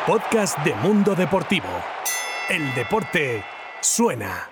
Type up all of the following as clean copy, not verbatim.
Podcast de Mundo Deportivo. El deporte suena.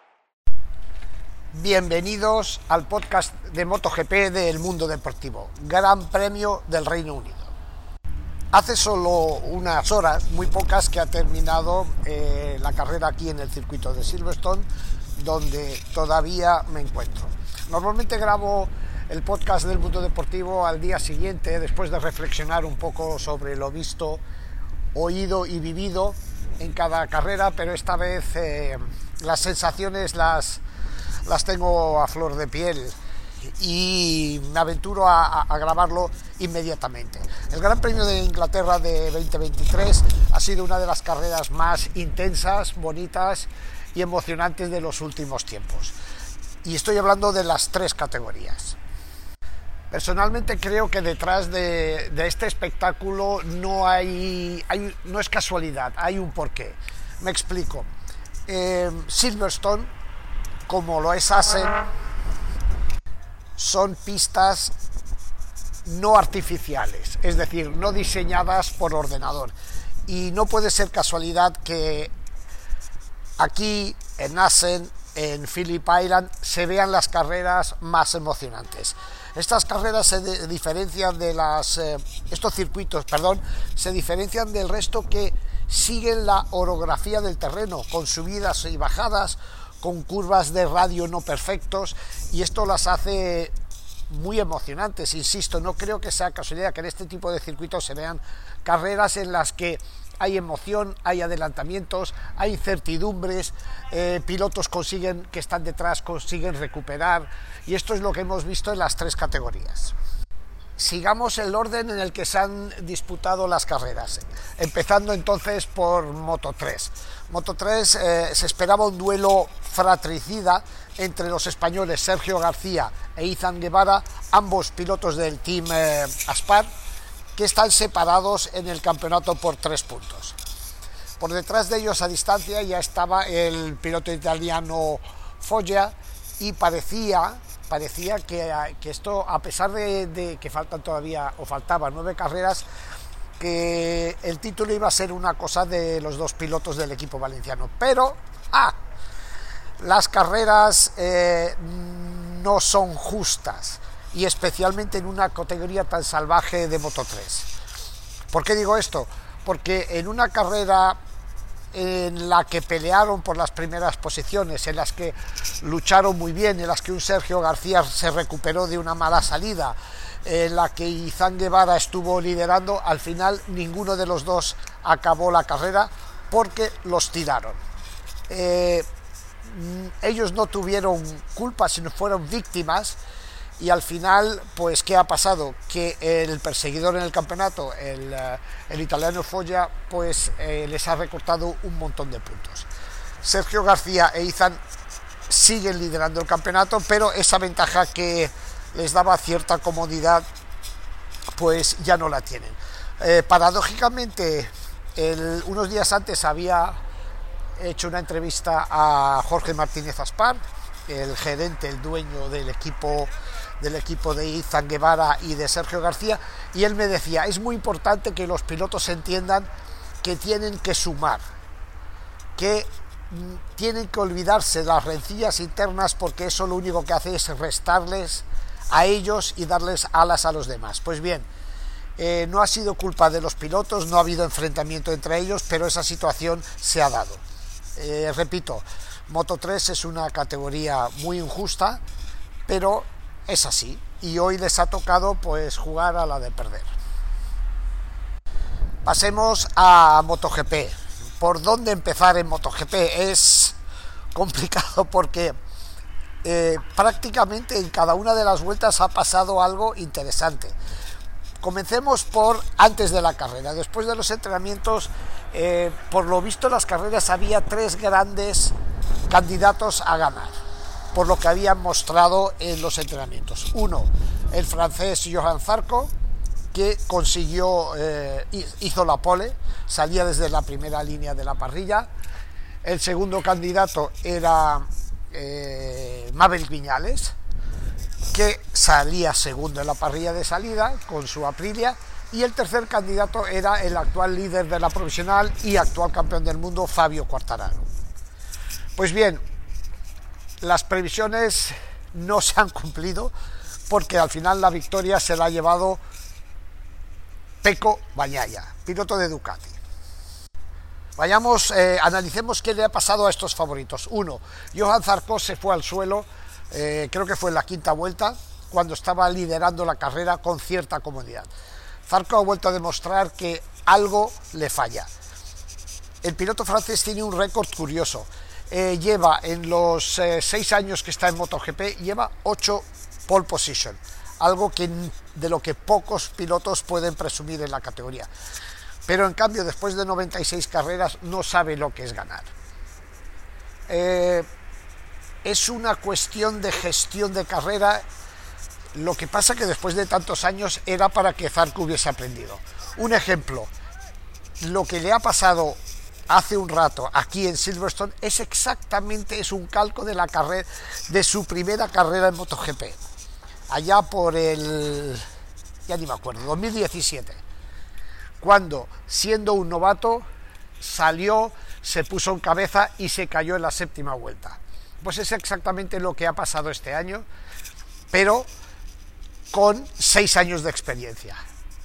Bienvenidos al podcast de MotoGP del Mundo Deportivo, Gran Premio del Reino Unido. Hace solo unas horas, muy pocas, que ha terminado la carrera aquí en el circuito de Silverstone, donde todavía me encuentro. Normalmente grabo el podcast del Mundo Deportivo al día siguiente, después de reflexionar un poco sobre lo visto, oído y vivido en cada carrera, pero esta vez las sensaciones las tengo a flor de piel y me aventuro a grabarlo inmediatamente. El Gran Premio de Inglaterra de 2023 ha sido una de las carreras más intensas, bonitas y emocionantes de los últimos tiempos. Y estoy hablando de las tres categorías. Personalmente creo que detrás de este espectáculo no es casualidad, hay un porqué. Me explico. Silverstone, como lo es Assen, son pistas no artificiales, es decir, no diseñadas por ordenador. Y no puede ser casualidad que aquí, en Assen, en Phillip Island, se vean las carreras más emocionantes. Estas carreras se diferencian de estos circuitos, se diferencian del resto que siguen la orografía del terreno, con subidas y bajadas, con curvas de radio no perfectos, y esto las hace muy emocionantes. Insisto, no creo que sea casualidad que en este tipo de circuitos se vean carreras en las que hay emoción, hay adelantamientos, hay incertidumbres, pilotos que están detrás consiguen recuperar, y esto es lo que hemos visto en las tres categorías. Sigamos el orden en el que se han disputado las carreras, empezando entonces por Moto3. Moto3 se esperaba un duelo fratricida entre los españoles Sergio García e Izan Guevara, ambos pilotos del Team Aspar, que están separados en el campeonato por 3 puntos. Por detrás de ellos a distancia ya estaba el piloto italiano Foggia, y parecía que esto, a pesar de que faltaban 9 carreras, que el título iba a ser una cosa de los dos pilotos del equipo valenciano. Pero las carreras no son justas, y especialmente en una categoría tan salvaje de Moto3. ¿Por qué digo esto? Porque en una carrera en la que pelearon por las primeras posiciones, en las que lucharon muy bien, en las que un Sergio García se recuperó de una mala salida, en la que Izan Guevara estuvo liderando, al final ninguno de los dos acabó la carrera porque los tiraron. Ellos no tuvieron culpa, sino fueron víctimas. Y al final, pues, ¿qué ha pasado? Que el perseguidor en el campeonato, el italiano Foggia, pues les ha recortado un montón de puntos. Sergio García e Izan siguen liderando el campeonato, pero esa ventaja que les daba cierta comodidad, pues ya no la tienen. Paradójicamente, unos días antes había hecho una entrevista a Jorge Martínez Aspar, el gerente, el dueño del equipo de Izan Guevara y de Sergio García, y él me decía: es muy importante que los pilotos entiendan que tienen que sumar, que tienen que olvidarse de las rencillas internas, porque eso lo único que hace es restarles a ellos y darles alas a los demás. Pues bien, no ha sido culpa de los pilotos, no ha habido enfrentamiento entre ellos, pero esa situación se ha dado. Repito, Moto3 es una categoría muy injusta, pero es así, y hoy les ha tocado pues jugar a la de perder. Pasemos a MotoGP. ¿Por dónde empezar en MotoGP? Es complicado porque prácticamente en cada una de las vueltas ha pasado algo interesante. Comencemos por antes de la carrera. Después de los entrenamientos, por lo visto en las carreras había 3 grandes candidatos a ganar, por lo que habían mostrado en los entrenamientos. Uno, el francés Johan Zarco, que hizo la pole, salía desde la primera línea de la parrilla. El segundo candidato era Maverick Viñales, que salía segundo en la parrilla de salida con su Aprilia, y el tercer candidato era el actual líder de la provisional y actual campeón del mundo, Fabio Quartararo. Pues bien, las previsiones no se han cumplido, porque al final la victoria se la ha llevado Pecco Bagnaia, piloto de Ducati. Analicemos qué le ha pasado a estos favoritos. Uno, Johan Zarco se fue al suelo, creo que fue en la quinta vuelta, cuando estaba liderando la carrera con cierta comodidad. Zarco ha vuelto a demostrar que algo le falla. El piloto francés tiene un récord curioso. Lleva en los 6 años que está en MotoGP, lleva 8 pole position, algo de lo que pocos pilotos pueden presumir en la categoría. Pero en cambio, después de 96 carreras, no sabe lo que es ganar. Es una cuestión de gestión de carrera. Lo que pasa que después de tantos años era para que Zarco hubiese aprendido. Un ejemplo, lo que le ha pasado hace un rato aquí en Silverstone es un calco de la carrera, de su primera carrera en MotoGP, allá por ya ni me acuerdo, 2017, cuando, siendo un novato, salió, se puso en cabeza y se cayó en la séptima vuelta. Pues es exactamente lo que ha pasado este año, pero con 6 años de experiencia.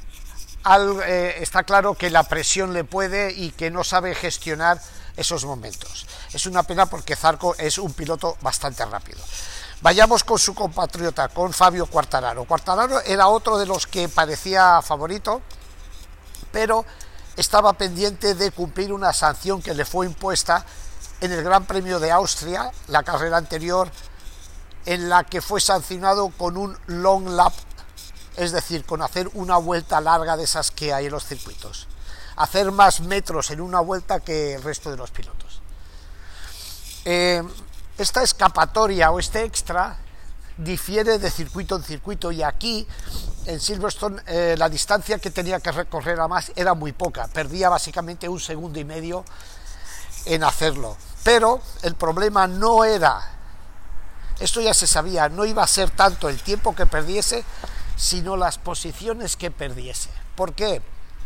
Está claro que la presión le puede y que no sabe gestionar esos momentos. Es una pena, porque Zarco es un piloto bastante rápido. Vayamos con su compatriota, con Fabio Quartararo. Quartararo era otro de los que parecía favorito, pero estaba pendiente de cumplir una sanción que le fue impuesta en el Gran Premio de Austria, la carrera anterior, en la que fue sancionado con un long lap, es decir, con hacer una vuelta larga de esas que hay en los circuitos, hacer más metros en una vuelta que el resto de los pilotos. Esta escapatoria o este extra difiere de circuito en circuito, y aquí en Silverstone la distancia que tenía que recorrer a más era muy poca, perdía básicamente 1,5 segundos en hacerlo. Pero el problema no era, esto ya se sabía, no iba a ser tanto el tiempo que perdiese, sino las posiciones que perdiese. ¿Por qué?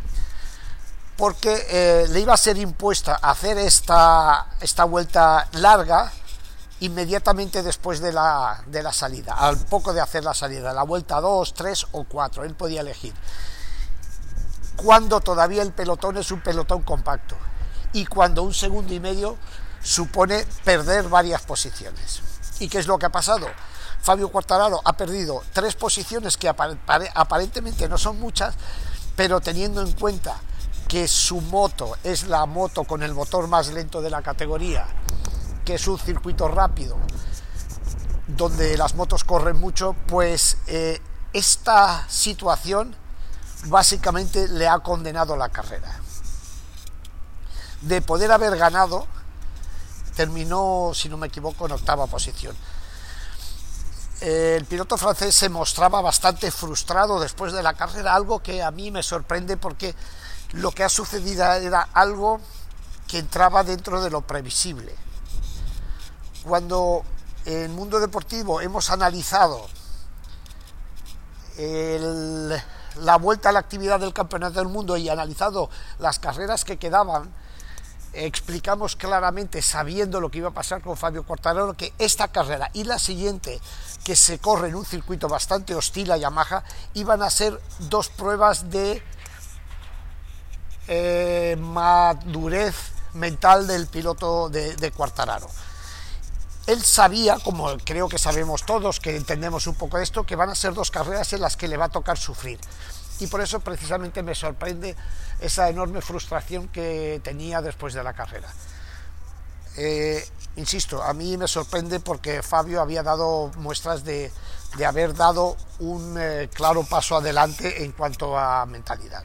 Porque le iba a ser impuesta hacer esta vuelta larga inmediatamente después de la salida, al poco de hacer la salida, la vuelta 2, 3 o 4, él podía elegir, cuando todavía el pelotón es un pelotón compacto, y cuando 1,5 segundos supone perder varias posiciones. ¿Y qué es lo que ha pasado? Fabio Quartararo ha perdido 3 posiciones que aparentemente no son muchas, pero teniendo en cuenta que su moto es la moto con el motor más lento de la categoría, que es un circuito rápido, donde las motos corren mucho, pues esta situación básicamente le ha condenado la carrera. De poder haber ganado, terminó, si no me equivoco, en 8ª posición. El piloto francés se mostraba bastante frustrado después de la carrera, algo que a mí me sorprende, porque lo que ha sucedido era algo que entraba dentro de lo previsible. Cuando en el mundo deportivo hemos analizado la vuelta a la actividad del Campeonato del Mundo y analizado las carreras que quedaban, explicamos claramente, sabiendo lo que iba a pasar con Fabio Quartararo, que esta carrera y la siguiente, que se corre en un circuito bastante hostil a Yamaha, iban a ser 2 pruebas de madurez mental del piloto de Quartararo. Él sabía, como creo que sabemos todos, que entendemos un poco esto, que van a ser 2 carreras en las que le va a tocar sufrir. Y por eso precisamente me sorprende esa enorme frustración que tenía después de la carrera. Insisto, a mí me sorprende porque Fabio había dado muestras de haber dado un claro paso adelante en cuanto a mentalidad.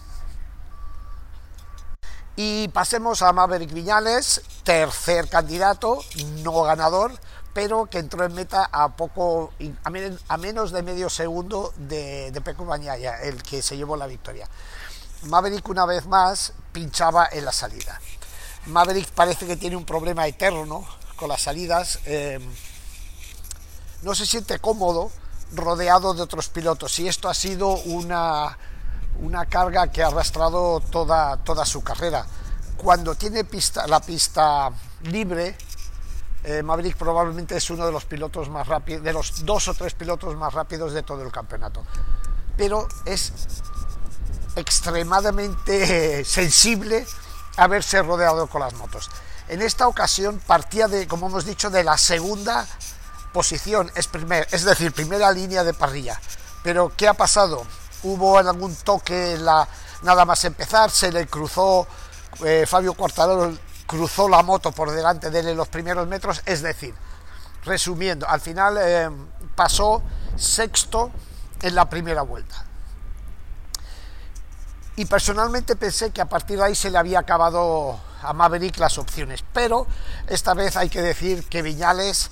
Y pasemos a Maverick Viñales, tercer candidato, no ganador, pero que entró en meta a menos de medio segundo de Pecco Bagnaia, el que se llevó la victoria. Maverick, una vez más, pinchaba en la salida. Maverick parece que tiene un problema eterno con las salidas, no se siente cómodo rodeado de otros pilotos, y esto ha sido una carga que ha arrastrado toda su carrera. Cuando tiene la pista libre, Maverick probablemente es uno de los pilotos más rápidos, de los 2 o 3 pilotos más rápidos de todo el campeonato, pero es extremadamente sensible a verse rodeado con las motos. En esta ocasión partía como hemos dicho, de la segunda posición, es decir, primera línea de parrilla. Pero ¿qué ha pasado? Hubo algún toque nada más empezar, se le cruzó, Fabio Quartararo cruzó la moto por delante de él en los primeros metros, es decir, resumiendo, al final pasó sexto en la primera vuelta. Y personalmente pensé que a partir de ahí se le había acabado a Maverick las opciones, pero esta vez hay que decir que Viñales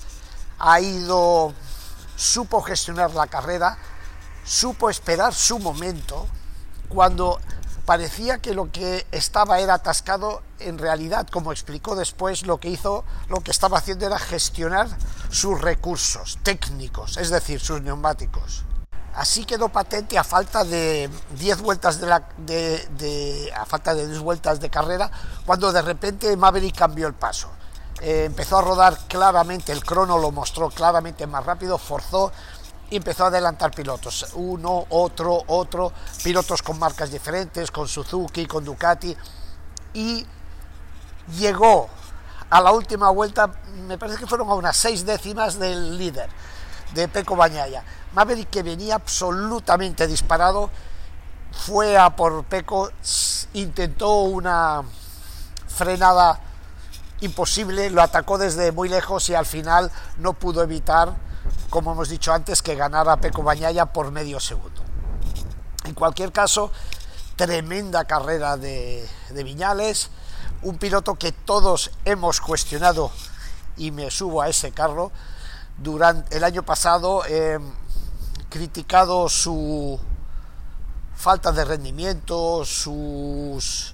supo gestionar la carrera, supo esperar su momento. Cuando parecía que lo que estaba era atascado, en realidad, como explicó después, lo que estaba haciendo era gestionar sus recursos técnicos, es decir, sus neumáticos. Así quedó patente a falta de 10 vueltas de carrera, cuando de repente Maverick cambió el paso. Empezó a rodar claramente, el crono lo mostró claramente más rápido, forzó y empezó a adelantar pilotos, uno, otro, pilotos con marcas diferentes, con Suzuki, con Ducati, y llegó a la última vuelta, me parece que fueron a unas 6 décimas del líder, de Pecco Bagnaia. Maverick, que venía absolutamente disparado, fue a por Pecco, intentó una frenada imposible, lo atacó desde muy lejos y al final no pudo evitar, como hemos dicho antes, que ganara Pecco Bagnaia por medio segundo. En cualquier caso, tremenda carrera de Viñales, un piloto que todos hemos cuestionado, y me subo a ese carro. Durante el año pasado criticado su falta de rendimiento, sus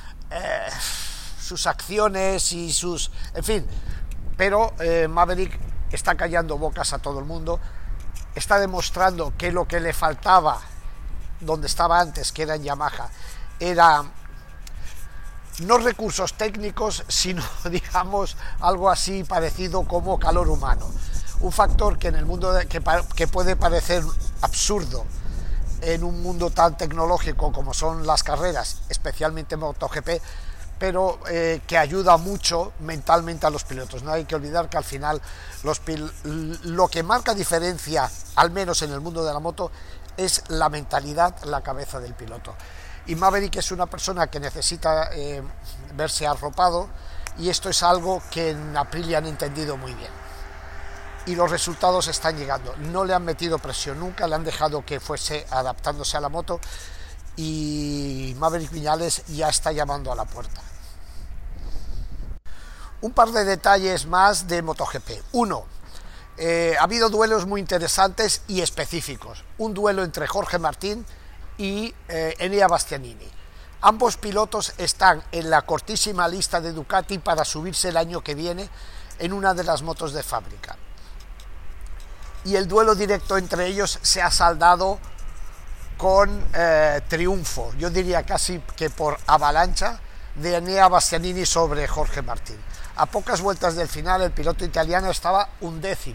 acciones y en fin, pero Maverick está callando bocas a todo el mundo, está demostrando que lo que le faltaba donde estaba antes, que era en Yamaha, era no recursos técnicos, sino digamos algo así parecido como calor humano. Un factor que en el mundo que puede parecer absurdo en un mundo tan tecnológico como son las carreras, especialmente MotoGP, pero que ayuda mucho mentalmente a los pilotos. No hay que olvidar que al final lo que marca diferencia, al menos en el mundo de la moto, es la mentalidad, la cabeza del piloto. Y Maverick es una persona que necesita verse arropado, y esto es algo que en Aprilia han entendido muy bien. Y los resultados están llegando. No le han metido presión nunca, le han dejado que fuese adaptándose a la moto, y Maverick Viñales ya está llamando a la puerta. Un par de detalles más de MotoGP. Uno, ha habido duelos muy interesantes y específicos. Un duelo entre Jorge Martín y Enea Bastianini. Ambos pilotos están en la cortísima lista de Ducati para subirse el año que viene en una de las motos de fábrica. Y el duelo directo entre ellos se ha saldado con triunfo, yo diría casi que por avalancha, de Enea Bastianini sobre Jorge Martín. A pocas vueltas del final, el piloto italiano estaba 11º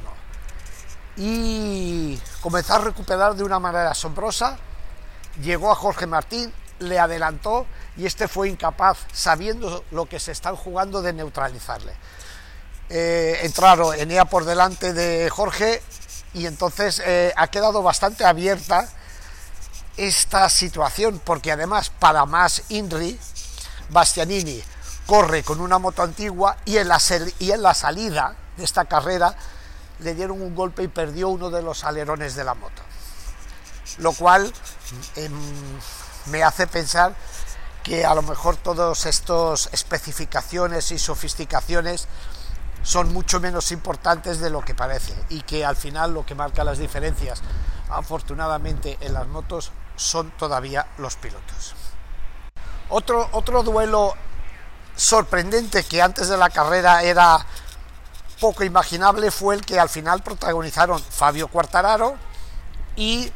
y comenzó a recuperar de una manera asombrosa. Llegó a Jorge Martín, le adelantó, y este fue incapaz, sabiendo lo que se están jugando, de neutralizarle. Entraron Enea por delante de Jorge, y entonces ha quedado bastante abierta esta situación, porque además, para más INRI, Bastianini corre con una moto antigua, y en la salida de esta carrera le dieron un golpe y perdió uno de los alerones de la moto, lo cual me hace pensar que a lo mejor todas estas especificaciones y sofisticaciones son mucho menos importantes de lo que parece, y que al final lo que marca las diferencias, afortunadamente, en las motos son todavía los pilotos. Otro duelo sorprendente, que antes de la carrera era poco imaginable, fue el que al final protagonizaron Fabio Quartararo y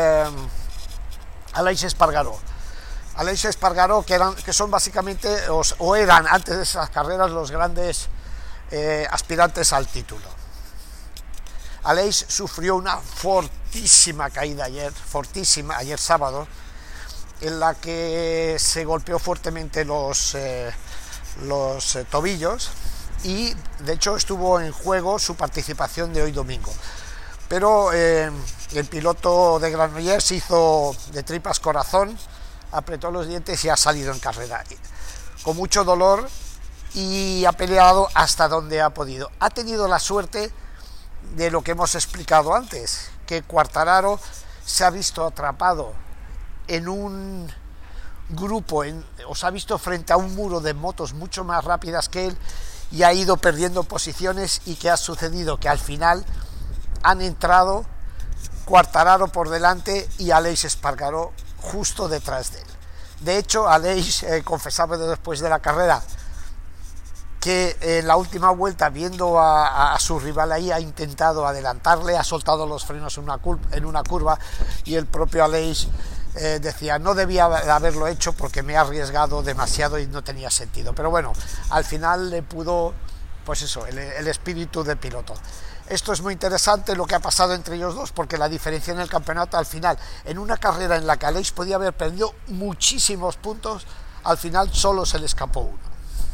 Aleix Espargaró. Aleix Espargaró, que son básicamente, o eran antes de esas carreras, los grandes aspirantes al título. Aleix sufrió una fortísima caída ayer sábado, en la que se golpeó fuertemente los tobillos, y de hecho estuvo en juego su participación de hoy domingo. Pero el piloto de Granollers se hizo de tripas corazón, apretó los dientes y ha salido en carrera con mucho dolor, y ha peleado hasta donde ha podido. Ha tenido la suerte de lo que hemos explicado antes, que Quartararo se ha visto atrapado en un grupo, os ha visto frente a un muro de motos mucho más rápidas que él, y ha ido perdiendo posiciones. ¿Y qué ha sucedido? Que al final han entrado Quartararo por delante y Aleix Espargaró justo detrás de él. De hecho, Aleix confesaba después de la carrera que en la última vuelta, viendo a su rival ahí, ha intentado adelantarle, ha soltado los frenos en una curva, y el propio Aleix decía: no debía haberlo hecho porque me he arriesgado demasiado y no tenía sentido. Pero bueno, al final le pudo, pues eso, el espíritu de piloto. Esto es muy interesante lo que ha pasado entre ellos dos, porque la diferencia en el campeonato al final, en una carrera en la que Aleix podía haber perdido muchísimos puntos, al final solo se le escapó uno.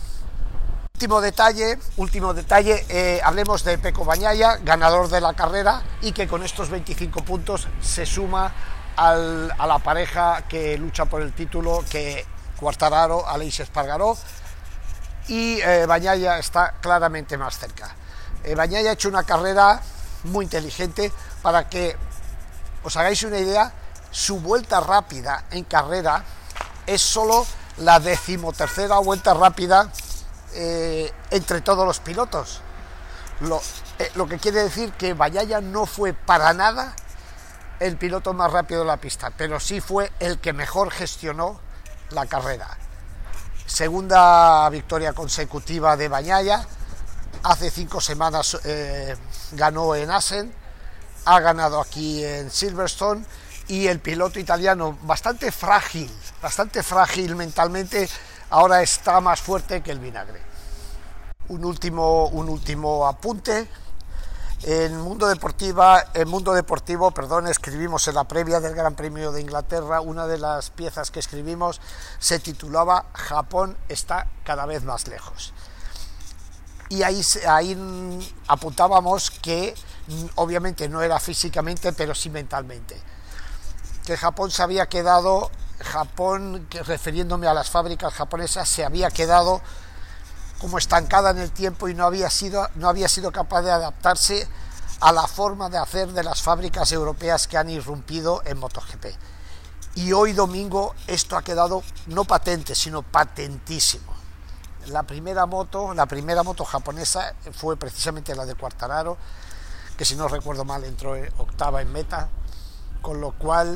Último detalle, hablemos de Pecco Bagnaia, ganador de la carrera, y que con estos 25 puntos se suma a la pareja que lucha por el título, que Quartararo, Aleix Espargaró, y Bagnaia está claramente más cerca. Bagnaia ha hecho una carrera muy inteligente. Para que os hagáis una idea, su vuelta rápida en carrera es solo la 13ª vuelta rápida entre todos los pilotos, lo que quiere decir que Bagnaia no fue para nada el piloto más rápido de la pista, pero sí fue el que mejor gestionó la carrera. Segunda victoria consecutiva de Bagnaia. Hace 5 semanas ganó en Assen, ha ganado aquí en Silverstone, y el piloto italiano, bastante frágil mentalmente, ahora está más fuerte que el vinagre. Un último apunte. En Mundo Deportivo, escribimos en la previa del Gran Premio de Inglaterra, una de las piezas que escribimos se titulaba "Japón está cada vez más lejos". Y ahí apuntábamos que obviamente no era físicamente, pero sí mentalmente, que Japón se había quedado, refiriéndome a las fábricas japonesas, se había quedado como estancada en el tiempo y no había sido capaz de adaptarse a la forma de hacer de las fábricas europeas que han irrumpido en MotoGP. Y hoy domingo esto ha quedado no patente, sino patentísimo. La primera moto japonesa fue precisamente la de Quartararo, que si no recuerdo mal entró octava en meta, con lo cual,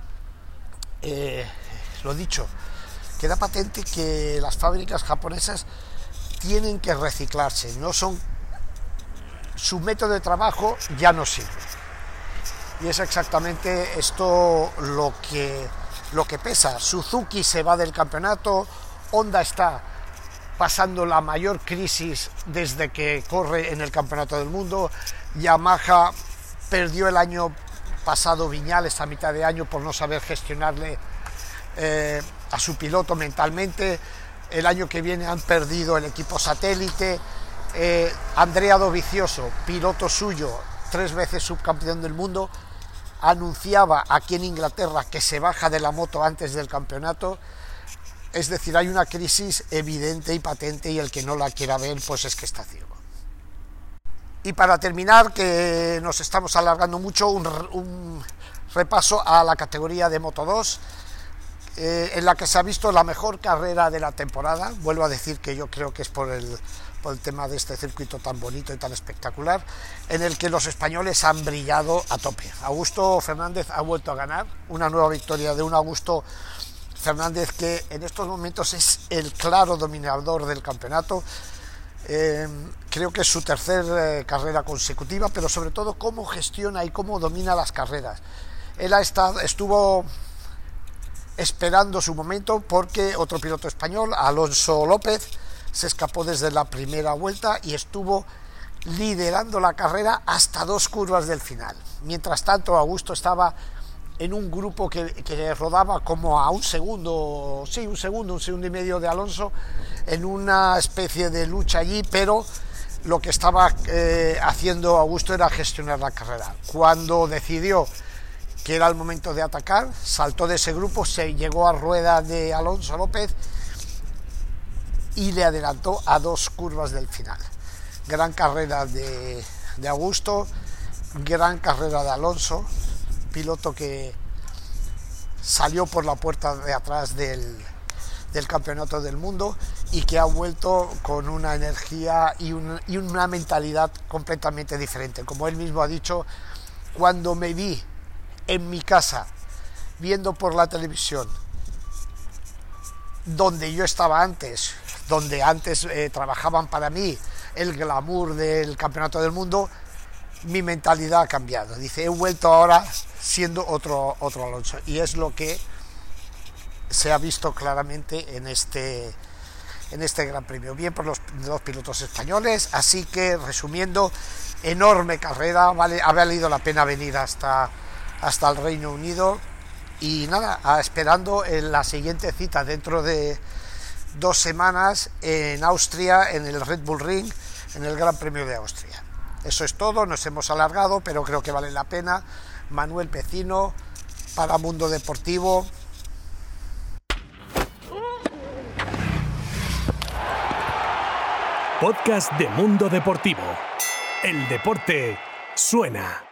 lo dicho, queda patente que las fábricas japonesas tienen que reciclarse, su método de trabajo ya no sirve. Y es exactamente esto lo que pesa. Suzuki se va del campeonato, Honda está pasando la mayor crisis desde que corre en el Campeonato del Mundo, Yamaha perdió el año pasado Viñales a mitad de año por no saber gestionarle a su piloto mentalmente. El año que viene han perdido el equipo satélite. Andrea Dovizioso, piloto suyo, 3 veces subcampeón del mundo, anunciaba aquí en Inglaterra que se baja de la moto antes del campeonato. Es decir, hay una crisis evidente y patente, y el que no la quiera ver, pues es que está ciego. Y para terminar, que nos estamos alargando mucho, un repaso a la categoría de Moto 2, en la que se ha visto la mejor carrera de la temporada. Vuelvo a decir que yo creo que es por el tema de este circuito tan bonito y tan espectacular, en el que los españoles han brillado a tope. Augusto Fernández ha vuelto a ganar, una nueva victoria de un Augusto Fernández que en estos momentos es el claro dominador del campeonato. Creo que es su tercera carrera consecutiva, pero sobre todo cómo gestiona y cómo domina las carreras. Él estuvo esperando su momento porque otro piloto español, Alonso López, se escapó desde la primera vuelta y estuvo liderando la carrera hasta 2 curvas del final. Mientras tanto, Augusto estaba en un grupo que rodaba como a un segundo y medio de Alonso, en una especie de lucha allí, pero lo que estaba haciendo Augusto era gestionar la carrera. Cuando decidió que era el momento de atacar, saltó de ese grupo, se llegó a rueda de Alonso López y le adelantó a 2 curvas del final. Gran carrera de Augusto, gran carrera de Alonso, piloto que salió por la puerta de atrás del campeonato del mundo y que ha vuelto con una energía y una mentalidad completamente diferente. Como él mismo ha dicho, cuando me vi en mi casa viendo por la televisión donde yo estaba antes, donde antes trabajaban para mí el glamour del campeonato del mundo, mi mentalidad ha cambiado. Dice, he vuelto ahora siendo otro Alonso, y es lo que se ha visto claramente en este Gran Premio. Bien por los 2 pilotos españoles. Así que, resumiendo, enorme carrera, ha valido la pena venir hasta el Reino Unido, y nada, esperando en la siguiente cita dentro de 2 semanas en Austria, en el Red Bull Ring, en el Gran Premio de Austria. Eso es todo, nos hemos alargado, pero creo que vale la pena. Manuel Pecino, para Mundo Deportivo. Podcast de Mundo Deportivo. El deporte suena.